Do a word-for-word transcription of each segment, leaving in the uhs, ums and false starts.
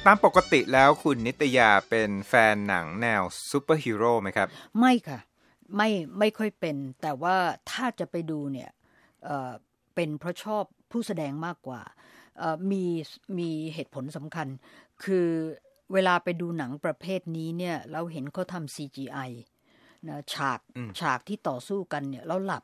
ตามปกติแล้วคุณนิตยาเป็นแฟนหนังแนวซูเปอร์ฮีโร่ไหมครับไม่ค่ะไม่ไม่ค่อยเป็นแต่ว่าถ้าจะไปดูเนี่ย เอ่อ เป็นเพราะชอบผู้แสดงมากกว่ามีมีเหตุผลสำคัญคือเวลาไปดูหนังประเภทนี้เนี่ยเราเห็นเขาทำ ซี จี ไอ นะฉากฉากที่ต่อสู้กันเนี่ยเราหลับ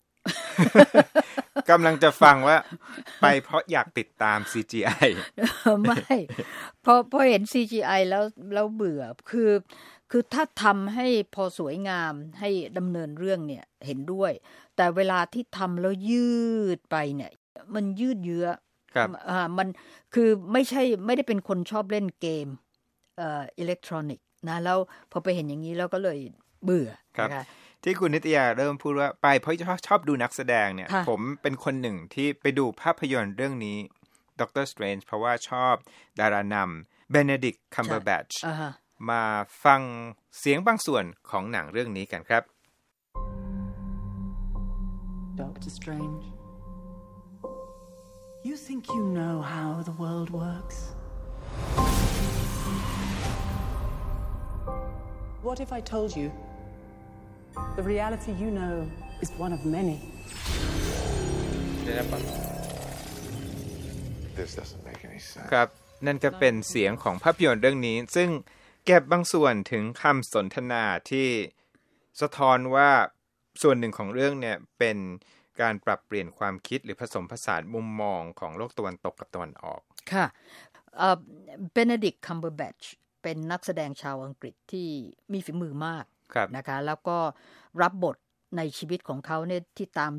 กำลังจะฟังว่าไปเพราะอยากติดตาม ซี จี ไอไม่พอพอเห็น ซี จี ไอ แล้วแล้วเบื่อคือคือถ้าทำให้พอสวยงามให้ดำเนินเรื่องเนี่ยเห็นด้วยแต่เวลาที่ทำแล้วยืดไปเนี่ยมันยืดเยื้อครับอ่ามันคือไม่ใช่ไม่ได้เป็นคนชอบเล่นเกมเอ่ออิเล็กทรอนิกส์นะแล้วพอไปเห็นอย่างนี้แล้วก็เลยเบื่อนะคะที่คุณนิตยาเริ่มพูดว่าไปเพราะชอบดูนักแสดงเนี่ยผมเป็นคนหนึ่งที่ไปดูภาพยนตร์เรื่องนี้ด็อกเตอร์สเตรนจ์เพราะว่าชอบดารานำเบเนดิกต์คัมเบอร์แบทช์มาฟังเสียงบางส่วนของหนังเรื่องนี้กันครับ Doctor Strange You think you know how the world works? What if I told you the reality you know is one of many? This doesn't make any sense. ครับนั่นก็เป็นเสียงของภาพยนตร์เรื่องนี้ซึ่งเก็บบางส่วนถึงคำสนทนาที่สะท้อนว่าส่วนหนึ่งของเรื่องเนี่ยเป็นการปรับเปลี่ยนความคิดหรือผสมผสานมุมมองของโลกตะวันตกกับตะวันออกค่ะเอ่อ Benedict Cumberbatch เป็นนักแสดงชาวอังกฤษที่มีฝีมือมากนะคะแล้วก็รับบทในชีวิตของเขาเนี่ยที่ตาม